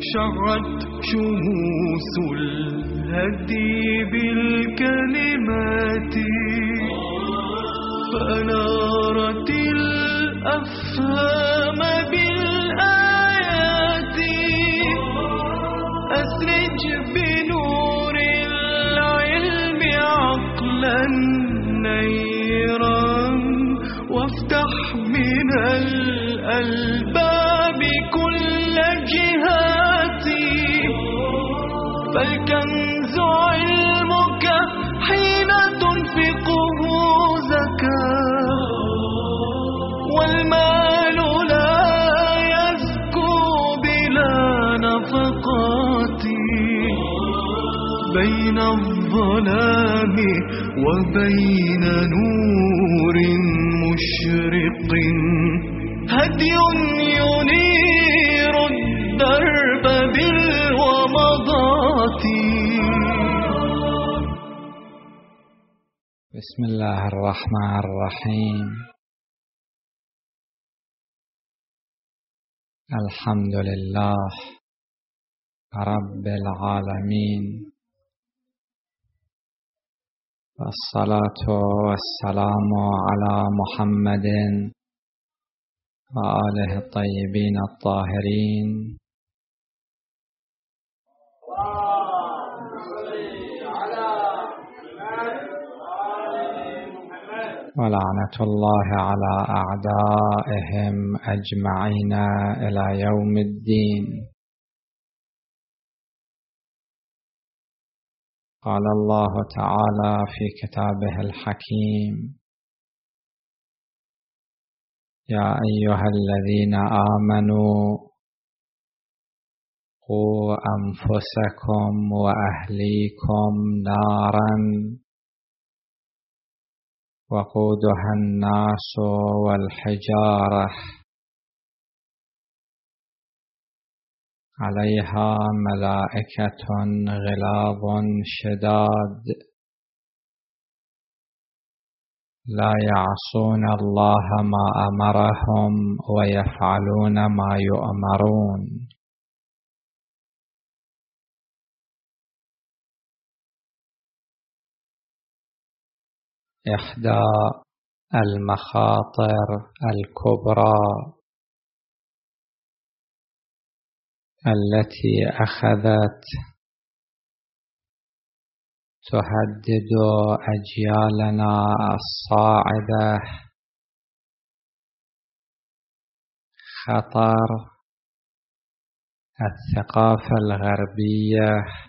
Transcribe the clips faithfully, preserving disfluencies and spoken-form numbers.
شعت شموس الهدي بالكلمات فأنارت الأفهام بالآيات. أسرج بنور العلم عقلا نيرا وافتح من الألباب كل جهاتي. فالكنز علمك حين تنفقه زكاة والمال لا يزكو بلا نفقات. بين الظلام وبين نور مشرق هدي ينير الدرب بالومضات. بسم الله الرحمن الرحيم. الحمد لله رب العالمين، والصلاة والسلام على محمد وآله الطيبين الطاهرين. ولعنة الله على أعدائهم أجمعين إلى يوم الدين. قال الله تعالى في كتابه الحكيم: يا أيها الذين آمنوا قوا أنفسكم وأهليكم نارا وقودها الناس والحجارة عليها ملائكة غلاظ شداد لا يعصون الله ما أمرهم ويفعلون ما يؤمرون. إحدى المخاطر الكبرى التي أخذت تهدد أجيالنا الصاعدة خطر الثقافة الغربية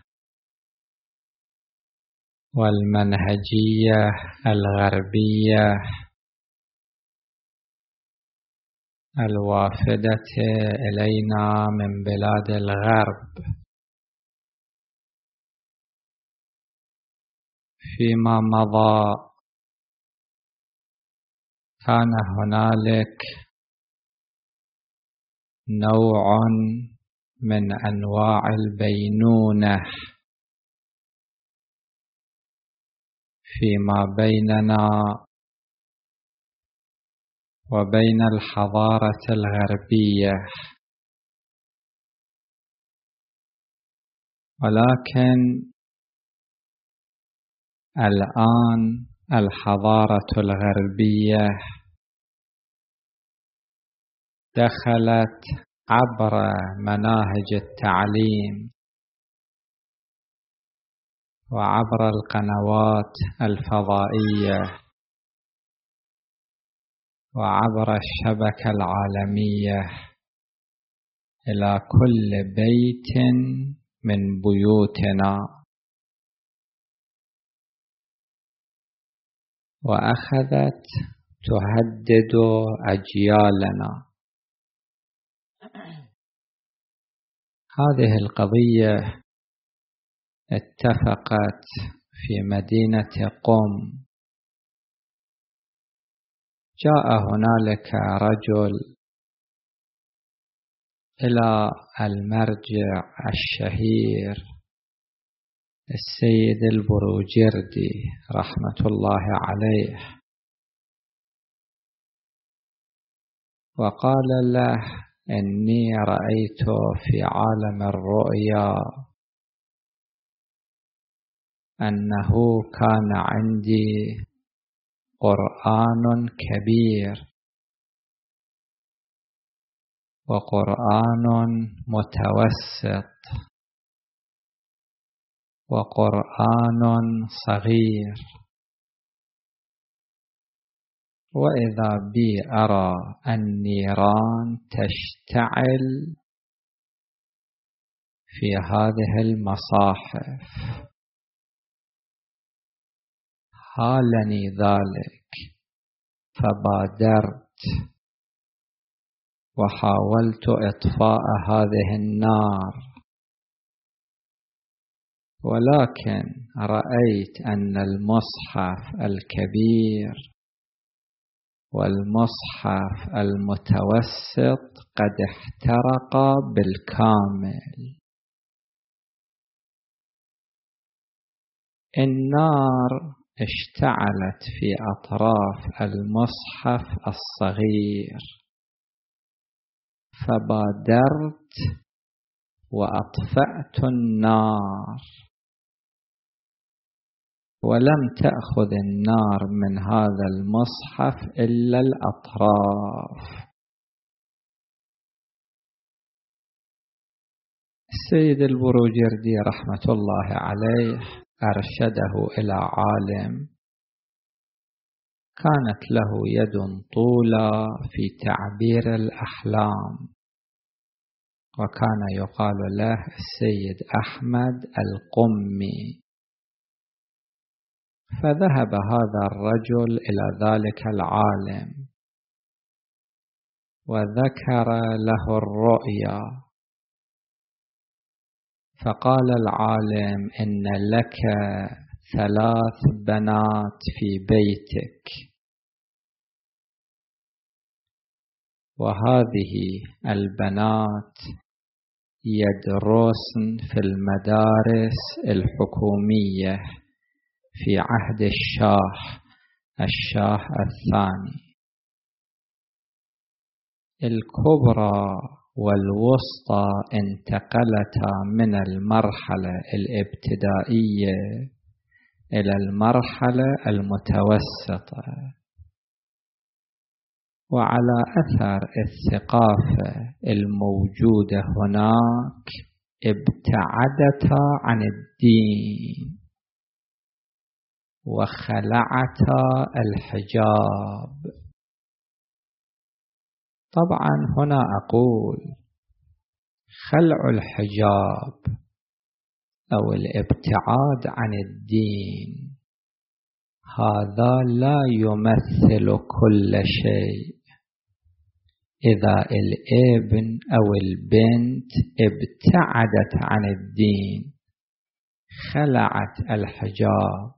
والمنهجية الغربية الوافدة إلينا من بلاد الغرب. فيما مضى كان هنالك نوع من أنواع البينونة فيما بيننا وبين الحضارة الغربية، ولكن الآن الحضارة الغربية دخلت عبر مناهج التعليم وعبر القنوات الفضائية وعبر الشبكة العالمية إلى كل بيت من بيوتنا، وأخذت تهدد أجيالنا. هذه القضية اتفقت في مدينة قم. جاء هنالك رجل إلى المرجع الشهير السيد البروجردي رحمة الله عليه، وقال له: إني رأيت في عالم الرؤيا أنه كان عندي قرآن كبير وقرآن متوسط وقرآن صغير، وإذا بي أرى النيران تشتعل في هذه المصاحف. هالني ذلك فبادرت وحاولت إطفاء هذه النار، ولكن رأيت أن المصحف الكبير والمصحف المتوسط قد احترقا بالكامل. النار اشتعلت في أطراف المصحف الصغير، فبادرت وأطفأت النار، ولم تأخذ النار من هذا المصحف إلا الأطراف. السيد البروجردي رحمة الله عليه أرشده إلى عالم كانت له يد طولى في تعبير الأحلام، وكان يقال له السيد أحمد القمي. فذهب هذا الرجل إلى ذلك العالم وذكر له الرؤيا، فقال العالم: إن لك ثلاث بنات في بيتك، وهذه البنات يدرسن في المدارس الحكومية في عهد الشاه الشاه الثاني. الكبرى والوسطى انتقلتا من المرحلة الابتدائية إلى المرحلة المتوسطة، وعلى أثر الثقافة الموجودة هناك ابتعدتا عن الدين وخلعتا الحجاب. طبعا هنا أقول خلع الحجاب أو الابتعاد عن الدين هذا لا يمثل كل شيء. إذا الابن أو البنت ابتعدت عن الدين، خلعت الحجاب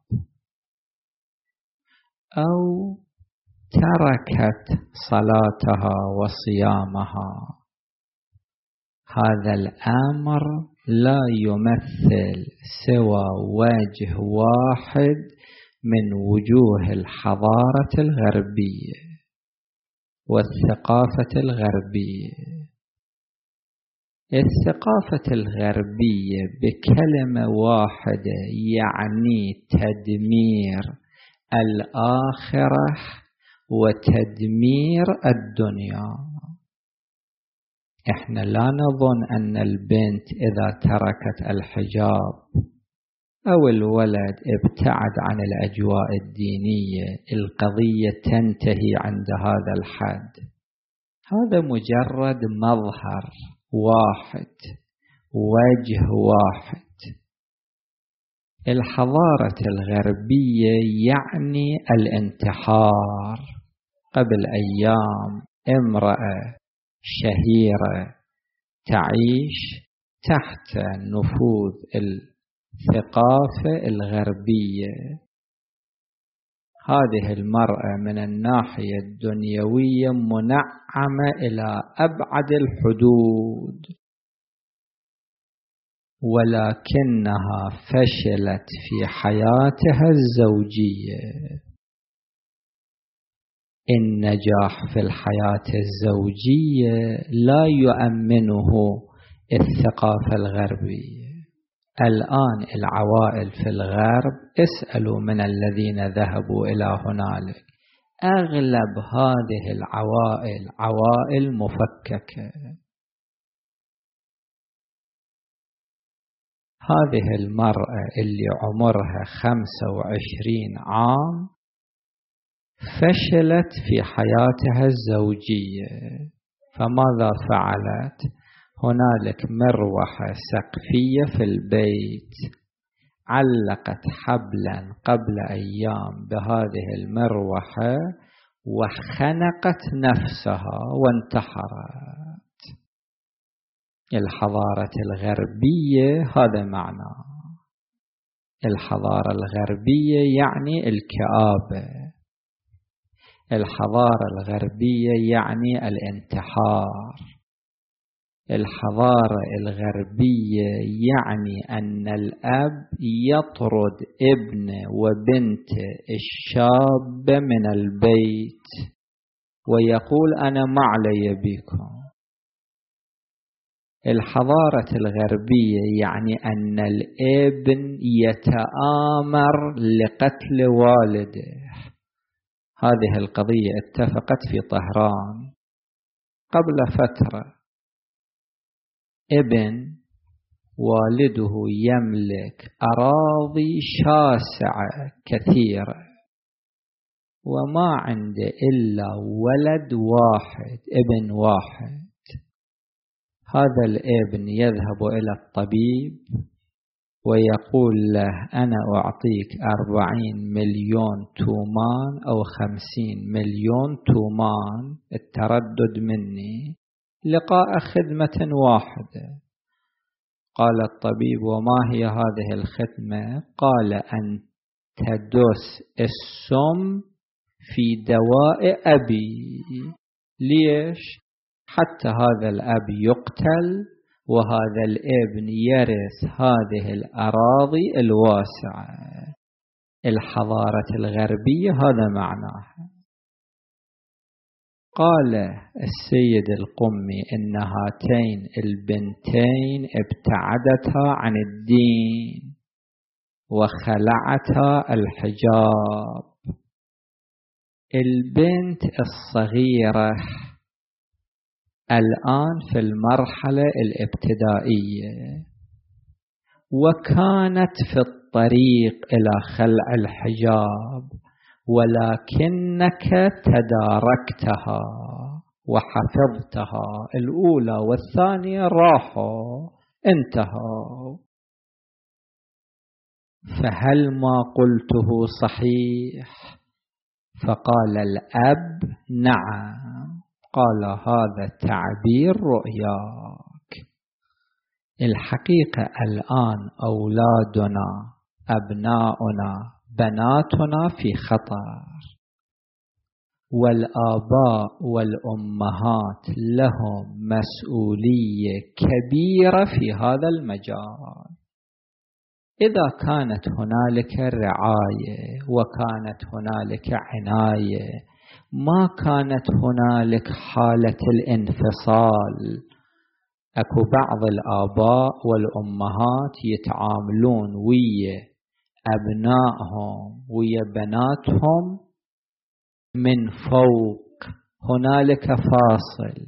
أو تركت صلاتها وصيامها، هذا الأمر لا يمثل سوى وجه واحد من وجوه الحضارة الغربية والثقافة الغربية. الثقافة الغربية بكلمة واحدة يعني تدمير الآخرة وتدمير الدنيا. احنا لا نظن أن البنت إذا تركت الحجاب أو الولد ابتعد عن الأجواء الدينية القضية تنتهي عند هذا الحد. هذا مجرد مظهر واحد، وجه واحد. الحضارة الغربية يعني الانتحار. قبل أيام امرأة شهيرة تعيش تحت نفوذ الثقافة الغربية. هذه المرأة من الناحية الدنيوية منعمة إلى أبعد الحدود، ولكنها فشلت في حياتها الزوجية. النجاح في الحياة الزوجية لا يؤمنه الثقافة الغربية. الآن العوائل في الغرب، اسألوا من الذين ذهبوا إلى هنالك، أغلب هذه العوائل عوائل مفككة. هذه المرأة اللي عمرها خمسة وعشرين عام فشلت في حياتها الزوجية، فماذا فعلت؟ هنالك مروحة سقفية في البيت، علقت حبلا قبل أيام بهذه المروحة وخنقت نفسها وانتحرت. الحضارة الغربية هذا معنى. الحضارة الغربية يعني الكآبة، الحضارة الغربية يعني الانتحار، الحضارة الغربية يعني أن الأب يطرد ابنه وبنته الشاب من البيت ويقول أنا ما علي بكم. الحضارة الغربية يعني أن الابن يتآمر لقتل والده. هذه القضية اتفقت في طهران قبل فترة. ابن والده يملك أراضي شاسعة كثيرة وما عنده إلا ولد واحد، ابن واحد. هذا الابن يذهب إلى الطبيب ويقول له أنا أعطيك أربعين مليون تومان أو خمسين مليون تومان التردد مني لقاء خدمة واحدة. قال الطبيب وما هي هذه الخدمة؟ قال أن تدس السم في دواء أبي. ليش؟ حتى هذا الأب يقتل وهذا الابن يرث هذه الأراضي الواسعة. الحضارة الغربية هذا معناها. قال السيد القمي إن هاتين البنتين ابتعدتا عن الدين وخلعتا الحجاب. البنت الصغيرة الآن في المرحلة الابتدائية وكانت في الطريق إلى خلع الحجاب، ولكنك تداركتها وحفظتها. الأولى والثانية راحوا انتهوا. فهل ما قلته صحيح؟ فقال الأب نعم. قال هذا تعبير رؤياك. الحقيقة الآن أولادنا أبناؤنا بناتنا في خطر، والآباء والأمهات لهم مسؤولية كبيرة في هذا المجال. إذا كانت هنالك رعاية وكانت هنالك عناية، ما كانت هنالك حالة الانفصال. أكو بعض الآباء والأمهات يتعاملون ويا أبنائهم ويا بناتهم من فوق، هنالك فاصل.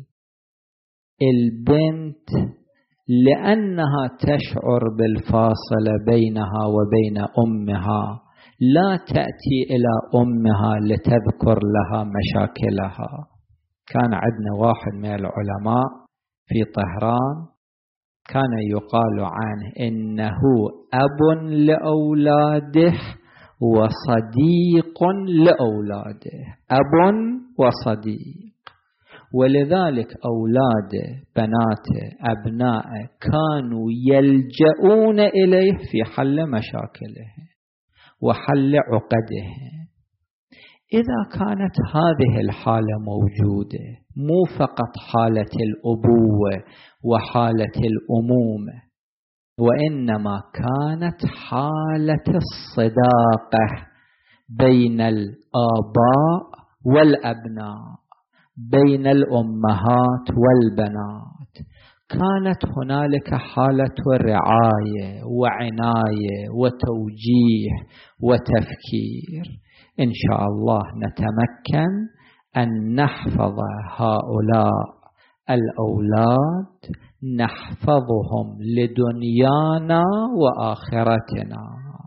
البنت لأنها تشعر بالفاصلة بينها وبين أمها لا تأتي إلى أمها لتذكر لها مشاكلها. كان عندنا واحد من العلماء في طهران كان يقال عنه إنه أب لأولاده وصديق لأولاده، أب وصديق. ولذلك أولاده بناته أبنائه كانوا يلجؤون إليه في حل مشاكله وحل عقده. إذا كانت هذه الحالة موجودة، مو فقط حالة الأبوة وحالة الأمومة، وإنما كانت حالة الصداقة بين الآباء والأبناء، بين الأمهات والبنات، كانت هنالك حالة رعاية وعناية وتوجيه وتفكير. إن شاء الله نتمكن أن نحفظ هؤلاء الأولاد، نحفظهم لدنيانا وآخرتنا.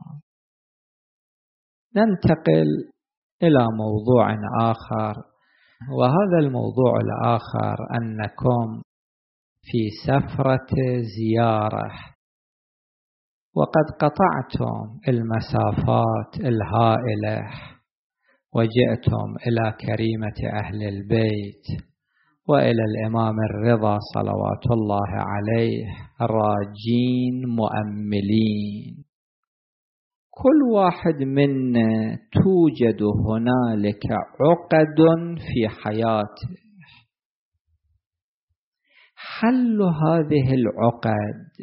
ننتقل إلى موضوع آخر، وهذا الموضوع الآخر أنكم في سفرة زيارة، وقد قطعتم المسافات الهائلة وجئتم إلى كريمة أهل البيت وإلى الإمام الرضا صلوات الله عليه راجين مؤملين. كل واحد منا توجد هنالك عقد في حياته، حل هذه العقد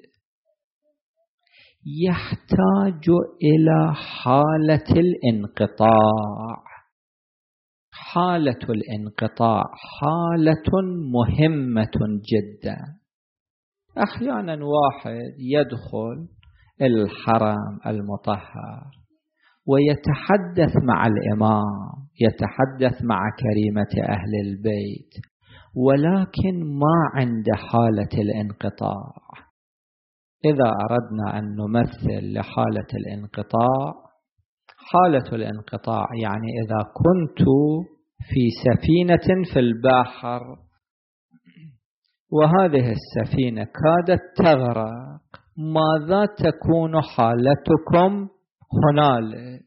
يحتاج إلى حالة الانقطاع. حالة الانقطاع حالة مهمة جدا. أحيانا واحد يدخل الحرم المطهر ويتحدث مع الإمام، يتحدث مع كريمة أهل البيت، ولكن ما عند حالة الانقطاع. إذا أردنا أن نمثل لحالة الانقطاع، حالة الانقطاع يعني إذا كنت في سفينة في البحر وهذه السفينة كادت تغرق، ماذا تكون حالتكم هنالك؟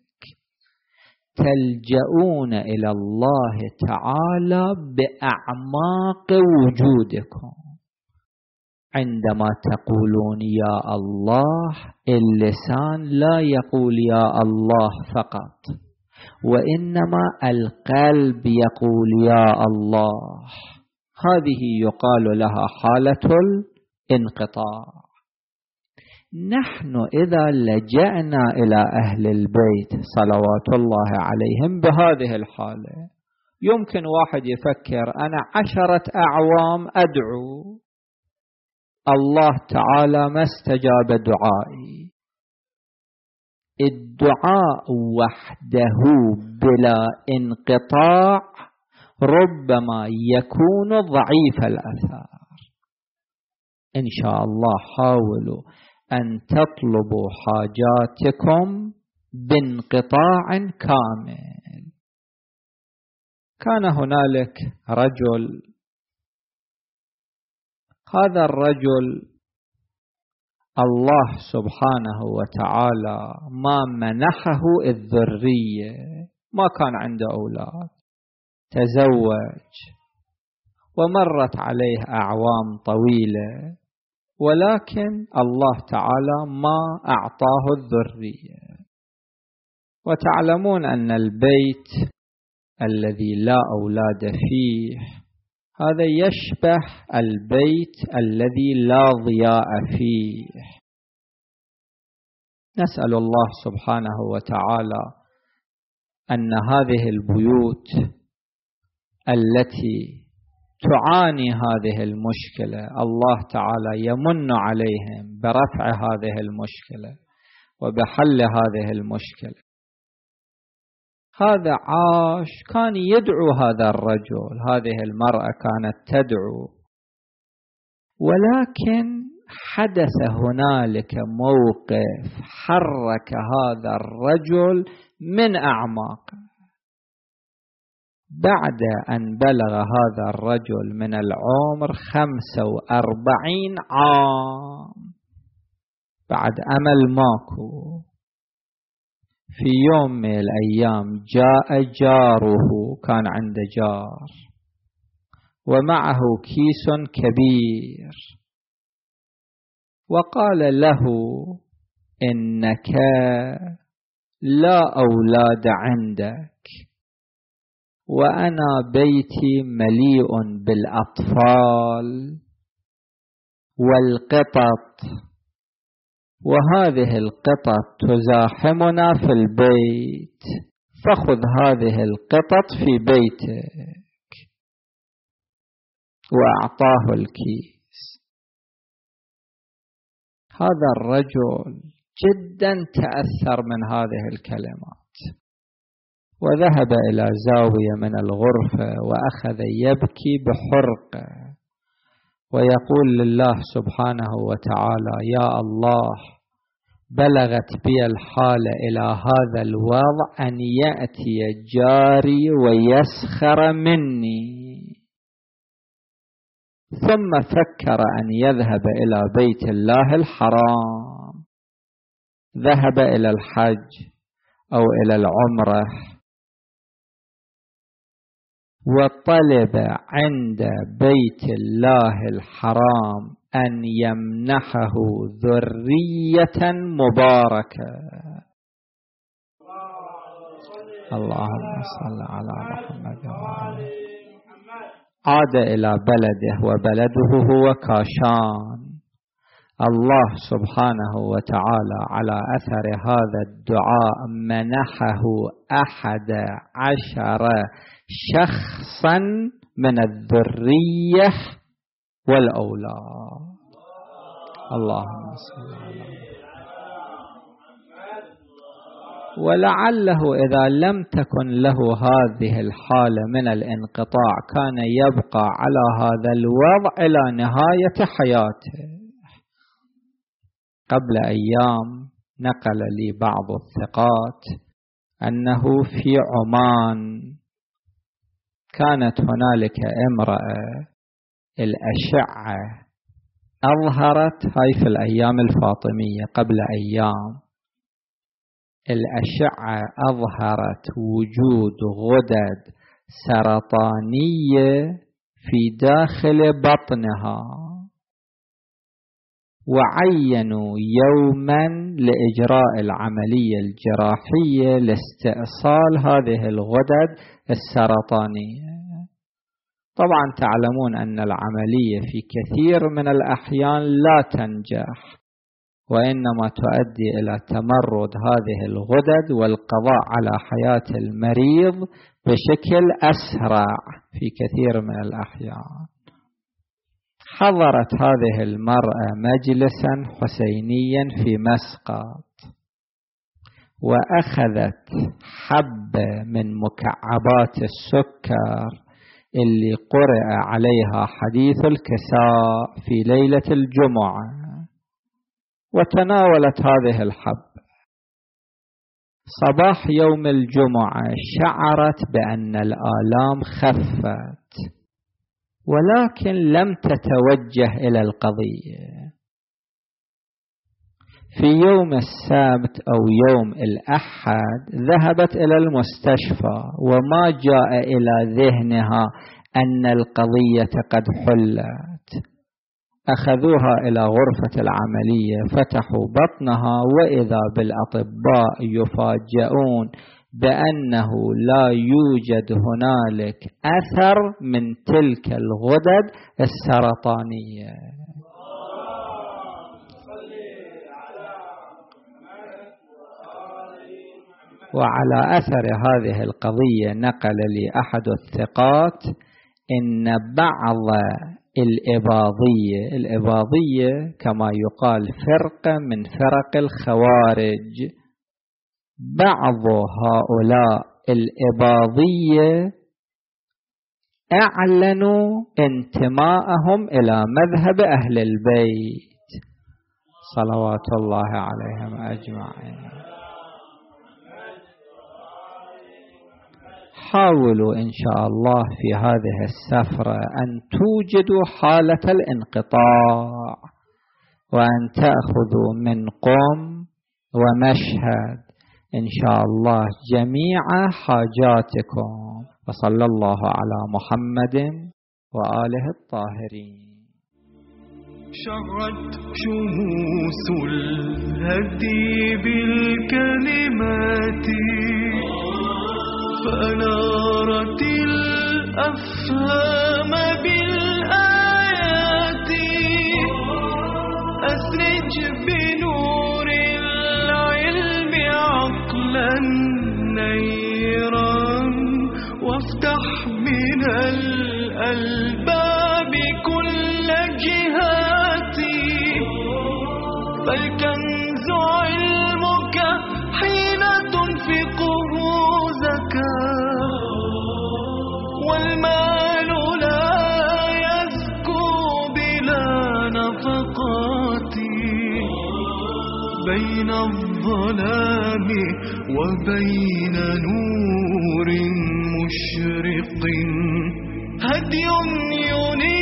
تلجؤون إلى الله تعالى بأعماق وجودكم. عندما تقولون يا الله، اللسان لا يقول يا الله فقط، وإنما القلب يقول يا الله. هذه يقال لها حالة الانقطاع. نحن إذا لجأنا إلى أهل البيت صلوات الله عليهم بهذه الحالة، يمكن واحد يفكر أنا عشرة أعوام أدعو، الله تعالى ما استجاب دعائي. الدعاء وحده بلا انقطاع ربما يكون ضعيف الأثار. إن شاء الله حاولوا أن تطلبوا حاجاتكم بانقطاع كامل. كان هنالك رجل، هذا الرجل الله سبحانه وتعالى ما منحه الذرية، ما كان عنده أولاد، تزوج ومرت عليه أعوام طويلة، ولكن الله تعالى ما أعطاه الذرية. وتعلمون أن البيت الذي لا أولاد فيه هذا يشبه البيت الذي لا ضياء فيه. نسأل الله سبحانه وتعالى أن هذه البيوت التي تعاني هذه المشكلة الله تعالى يمن عليهم برفع هذه المشكلة وبحل هذه المشكلة. هذا عاش، كان يدعو هذا الرجل، هذه المرأة كانت تدعو، ولكن حدث هنالك موقف حرك هذا الرجل من أعماقه. بعد أن بلغ هذا الرجل من العمر خمسة وأربعين عام، بعد أمل ماكو، في يوم من الأيام جاء جاره، كان عنده جار ومعه كيس كبير، وقال له إنك لا أولاد عندك، وأنا بيتي مليء بالأطفال والقطط، وهذه القطط تزاحمنا في البيت، فخذ هذه القطط في بيتك، وأعطاه الكيس. هذا الرجل جدا تأثر من هذه الكلمات، وذهب إلى زاوية من الغرفة وأخذ يبكي بحرقة ويقول لله سبحانه وتعالى: يا الله، بلغت بي الحالة إلى هذا الوضع أن يأتي جاري ويسخر مني. ثم فكر أن يذهب إلى بيت الله الحرام، ذهب إلى الحج أو إلى العمرة، وطلب عند بيت الله الحرام أن يمنحه ذرية مباركة. اللهم صل على محمد وعلى. عاد إلى بلده، وبلده هو كاشان. الله سبحانه وتعالى على أثر هذا الدعاء منحه أحد عشر شخصا من الذرية والأولاد. اللهم صل على محمد. ولعله إذا لم تكن له هذه الحالة من الانقطاع كان يبقى على هذا الوضع إلى نهاية حياته. قبل أيام نقل لي بعض الثقات أنه في عمان كانت هنالك امرأة الأشعة أظهرت، هاي في الأيام الفاطمية قبل أيام، الأشعة أظهرت وجود غدد سرطانية في داخل بطنها، وعينوا يوما لإجراء العملية الجراحية لاستئصال هذه الغدد السرطانية. طبعا تعلمون أن العملية في كثير من الأحيان لا تنجح، وإنما تؤدي إلى تمرد هذه الغدد والقضاء على حياة المريض بشكل أسرع في كثير من الأحيان. حضرت هذه المرأة مجلسا حسينيا في مسقط، وأخذت حبة من مكعبات السكر اللي قرأ عليها حديث الكساء في ليلة الجمعة، وتناولت هذه الحبة. صباح يوم الجمعة شعرت بأن الآلام خفت، ولكن لم تتوجه إلى القضية. في يوم السبت أو يوم الأحد ذهبت إلى المستشفى، وما جاء إلى ذهنها أن القضية قد حلت. أخذوها إلى غرفة العملية، فتحوا بطنها، وإذا بالأطباء يفاجئون بأنه لا يوجد هنالك أثر من تلك الغدد السرطانية. وعلى أثر هذه القضية نقل لي أحد الثقات إن بعض الإباضية، الإباضية كما يقال فرقة من فرق الخوارج، بعض هؤلاء الإباضية أعلنوا انتماءهم إلى مذهب أهل البيت صلوات الله عليهم أجمعين. حاولوا إن شاء الله في هذه السفرة أن توجدوا حالة الانقطاع، وأن تأخذوا من قم ومشهد إن شاء الله جميع حاجاتكم. وصلى الله على محمد وآله الطاهرين. شعت شموس الهدي بالكلمات، فأنارت الأفهام بالآيات. أسرج بنور العلم عقلا نيرا الألباب كل جهاتي، فالكنز علمك حين تنفقه زكاة، والمال لا يزكو بلا نفقات، بين الظلام وبين نور مشرق هدي ينير